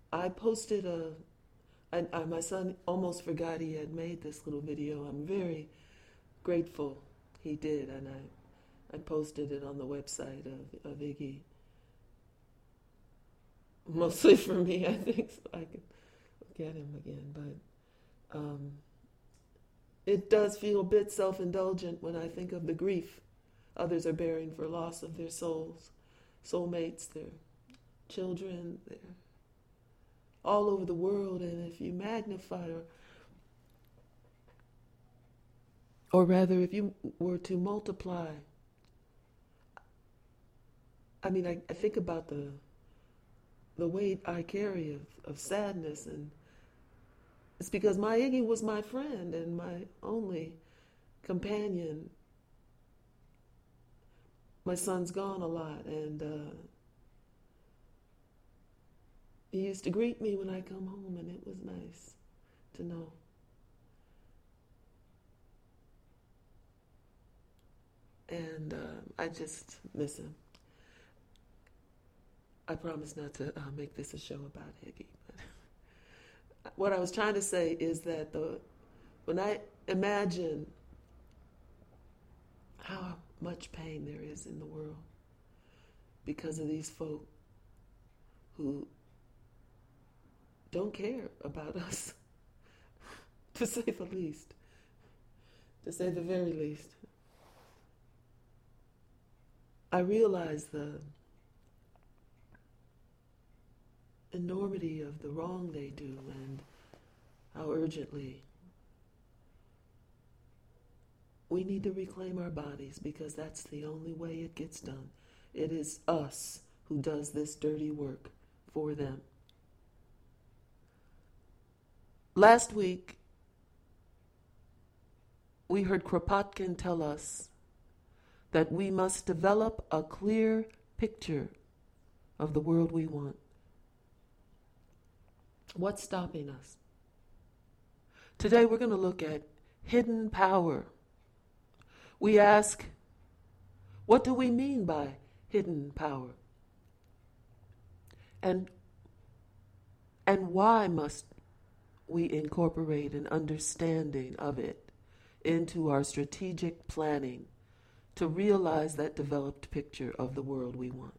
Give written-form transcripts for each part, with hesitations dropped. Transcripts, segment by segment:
I posted my son almost forgot he had made this little video. I'm very grateful he did, and I posted it on the website of Iggy. Mostly for me, I think, so I can look at him again. But it does feel a bit self-indulgent when I think of the grief others are bearing for loss of their souls, soulmates, their children, their all over the world. And if you magnify, or rather, if you were to multiply, I mean, I think about the weight I carry of sadness, and it's because my Iggy was my friend and my only companion. My son's gone a lot, and he used to greet me when I come home, and it was nice to know. And I just miss him. I promise not to make this a show about Iggy. But what I was trying to say is that when I imagine how much pain there is in the world because of these folk who don't care about us, to say the least, to say the very least, I realize the enormity of the wrong they do and how urgently we need to reclaim our bodies, because that's the only way it gets done. It is us who does this dirty work for them. Last week, we heard Kropotkin tell us that we must develop a clear picture of the world we want. What's stopping us? Today we're going to look at hidden power. We ask, what do we mean by hidden power? And why must we incorporate an understanding of it into our strategic planning to realize that developed picture of the world we want?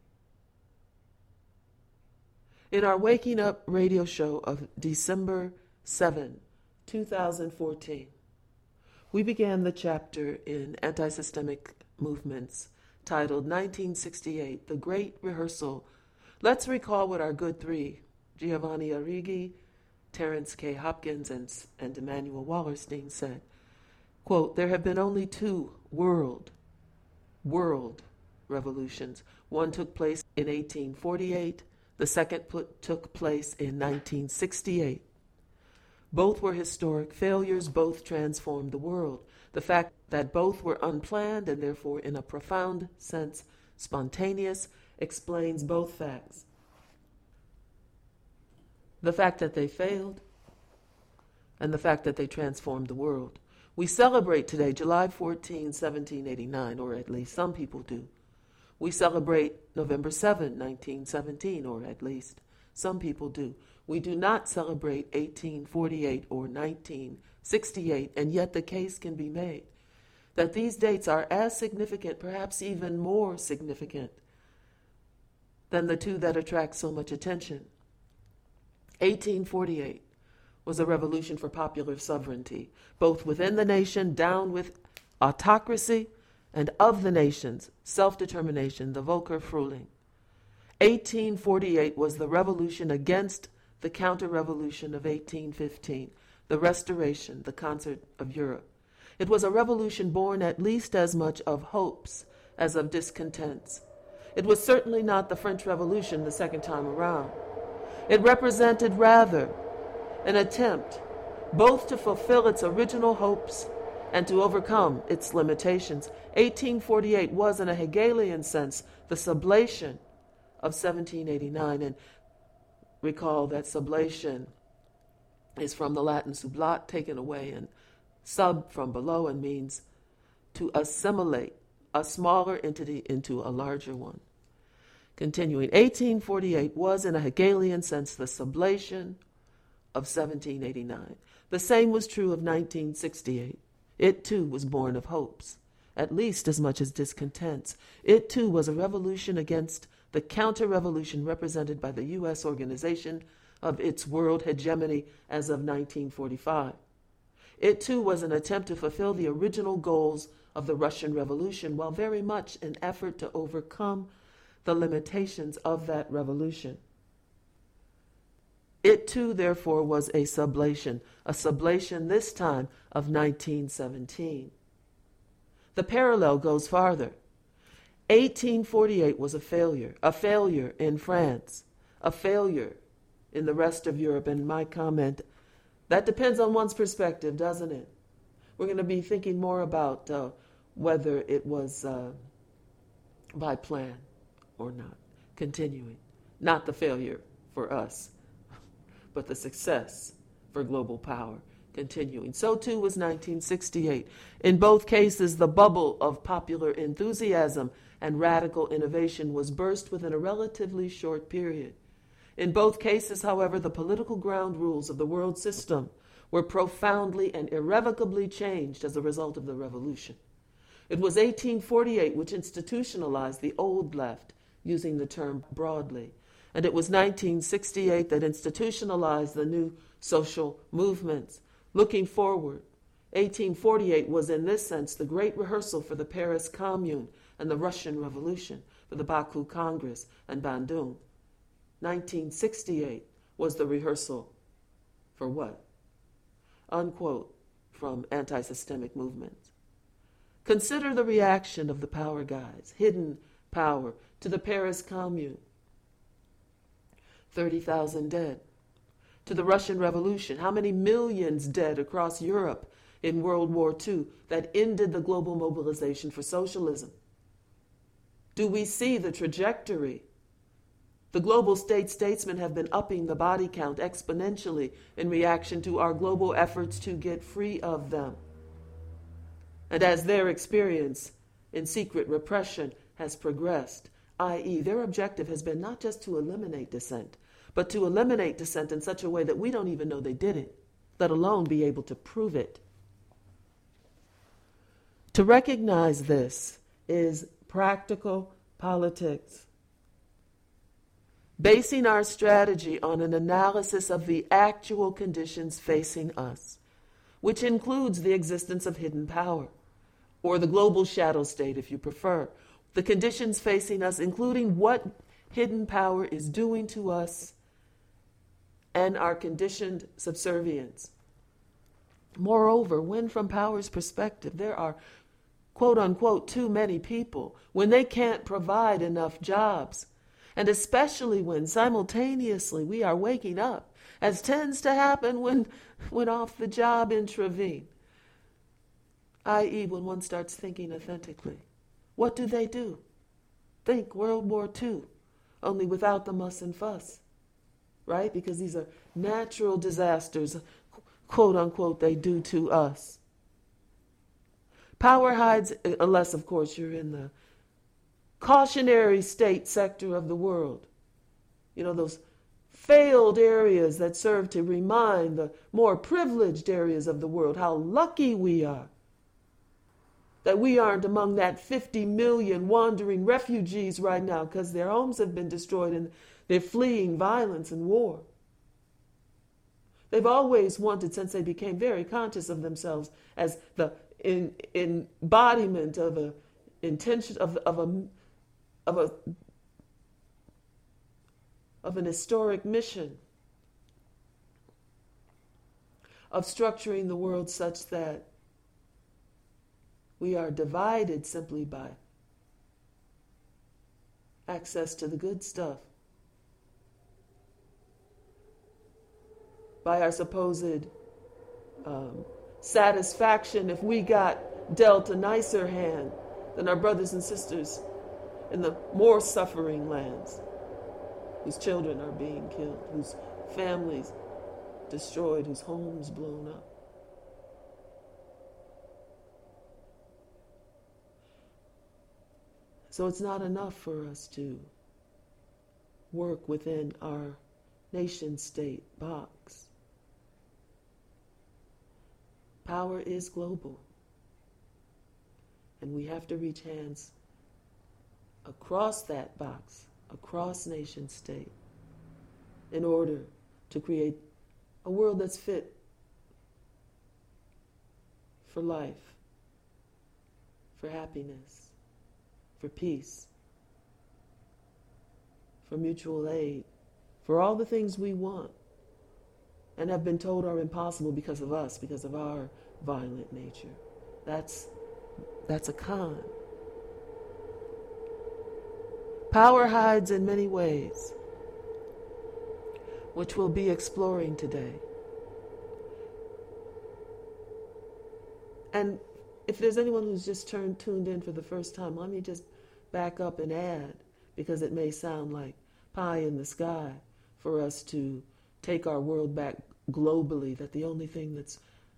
In our Waking Up radio show of December 7, 2014, we began the chapter in Anti-Systemic Movements titled 1968, The Great Rehearsal. Let's recall what our good three, Giovanni Arrighi, Terence K. Hopkins, and Emanuel Wallerstein said. Quote, there have been only two world revolutions. One took place in 1848. The second took place in 1968. Both were historic failures. Both transformed the world. The fact that both were unplanned and therefore in a profound sense spontaneous explains both facts. The fact that they failed and the fact that they transformed the world. We celebrate today, July 14, 1789, or at least some people do. We celebrate November 7, 1917, or at least some people do. We do not celebrate 1848 or 1968, and yet the case can be made that these dates are as significant, perhaps even more significant, than the two that attract so much attention. 1848 was a revolution for popular sovereignty, both within the nation, down with autocracy, and of the nation's self-determination, the Volker Frühling. 1848 was the revolution against the counter-revolution of 1815, the Restoration, the concert of Europe. It was a revolution born at least as much of hopes as of discontents. It was certainly not the French Revolution the second time around. It represented rather an attempt both to fulfill its original hopes and to overcome its limitations. 1848 was, in a Hegelian sense, the sublation of 1789. And recall that sublation is from the Latin sublat, taken away, and sub from below, and means to assimilate a smaller entity into a larger one. Continuing, 1848 was, in a Hegelian sense, the sublation of 1789. The same was true of 1968. It, too, was born of hopes, at least as much as discontents. It, too, was a revolution against the counter-revolution represented by the U.S. organization of its world hegemony as of 1945. It, too, was an attempt to fulfill the original goals of the Russian Revolution, while very much an effort to overcome the limitations of that revolution. It, too, therefore, was a sublation this time of 1917. The parallel goes farther. 1848 was a failure in France, a failure in the rest of Europe. And my comment, that depends on one's perspective, doesn't it? We're going to be thinking more about whether it was by plan or not. Continuing, not the failure for us, but the success for global power. Continuing. So too was 1968. In both cases, the bubble of popular enthusiasm and radical innovation was burst within a relatively short period. In both cases, however, the political ground rules of the world system were profoundly and irrevocably changed as a result of the revolution. It was 1848 which institutionalized the old left, using the term broadly, and it was 1968 that institutionalized the new social movements. Looking forward, 1848 was in this sense the great rehearsal for the Paris Commune and the Russian Revolution, for the Baku Congress and Bandung. 1968 was the rehearsal for what? Unquote from anti-systemic movements. Consider the reaction of the power guys, hidden power, to the Paris Commune. 30,000 dead. To the Russian Revolution, how many millions dead across Europe in World War II that ended the global mobilization for socialism? Do we see the trajectory? The global statesmen have been upping the body count exponentially in reaction to our global efforts to get free of them. And as their experience in secret repression has progressed, i.e., their objective has been not just to eliminate dissent, but to eliminate dissent in such a way that we don't even know they did it, let alone be able to prove it. To recognize this is practical politics. Basing our strategy on an analysis of the actual conditions facing us, which includes the existence of hidden power, or the global shadow state if you prefer, the conditions facing us, including what hidden power is doing to us and our conditioned subservience. Moreover, when from power's perspective there are quote unquote too many people, when they can't provide enough jobs, and especially when simultaneously we are waking up, as tends to happen when off the job intervene, i.e. when one starts thinking authentically. What do? Think World War II, only without the muss and fuss, right? Because these are natural disasters, quote unquote, they do to us. Power hides, unless of course you're in the cautionary state sector of the world. You know, those failed areas that serve to remind the more privileged areas of the world how lucky we are that we aren't among that 50 million wandering refugees right now because their homes have been destroyed and they're fleeing violence and war. They've always wanted, since they became very conscious of themselves as the embodiment of a intention of an historic mission of structuring the world such that we are divided simply by access to the good stuff, by our supposed satisfaction if we got dealt a nicer hand than our brothers and sisters in the more suffering lands, whose children are being killed, whose families destroyed, whose homes blown up. So it's not enough for us to work within our nation-state box. Power is global, and we have to reach hands across that box, across nation-state, in order to create a world that's fit for life, for happiness, for peace, for mutual aid, for all the things we want and have been told are impossible because of us, because of our violent nature. That's a con. Power hides in many ways, which we'll be exploring today. And if there's anyone who's just tuned in for the first time, let me just back up and add, because it may sound like pie in the sky for us to take our world back globally, that the only thing that's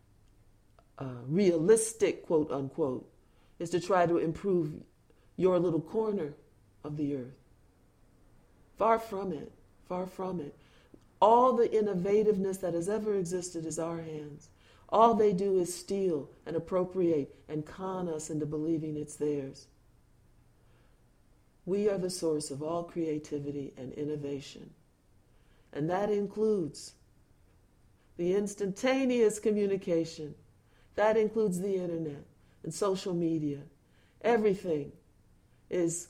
realistic, quote unquote, is to try to improve your little corner of the earth. Far from it, far from it. All the innovativeness that has ever existed is our hands. All they do is steal and appropriate and con us into believing it's theirs. We are the source of all creativity and innovation. And that includes the instantaneous communication. That includes the internet and social media. Everything is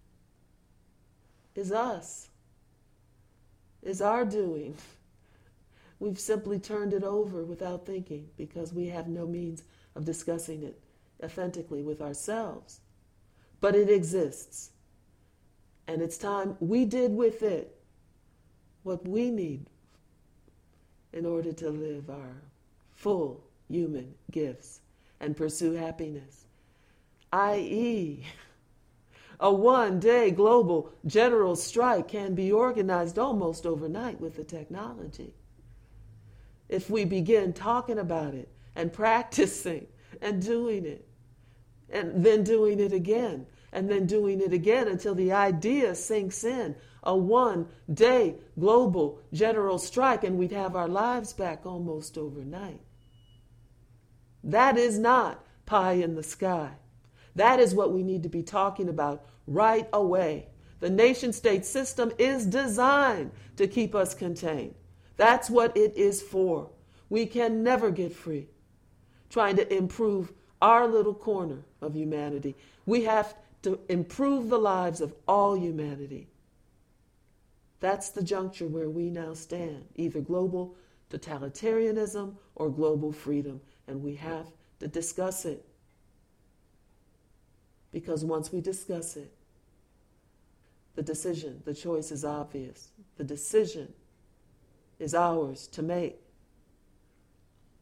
us, is our doing. We've simply turned it over without thinking because we have no means of discussing it authentically with ourselves. But it exists. And it's time we did with it what we need in order to live our full human gifts and pursue happiness, i.e., a one-day global general strike can be organized almost overnight with the technology. If we begin talking about it and practicing and doing it, and then doing it again, and then doing it again until the idea sinks in, a one-day global general strike, and we'd have our lives back almost overnight. That is not pie in the sky. That is what we need to be talking about right away. The nation-state system is designed to keep us contained. That's what it is for. We can never get free trying to improve our little corner of humanity. We have to improve the lives of all humanity. That's the juncture where we now stand, either global totalitarianism or global freedom, and we have to discuss it. Because once we discuss it, the choice is obvious. The decision is ours to make.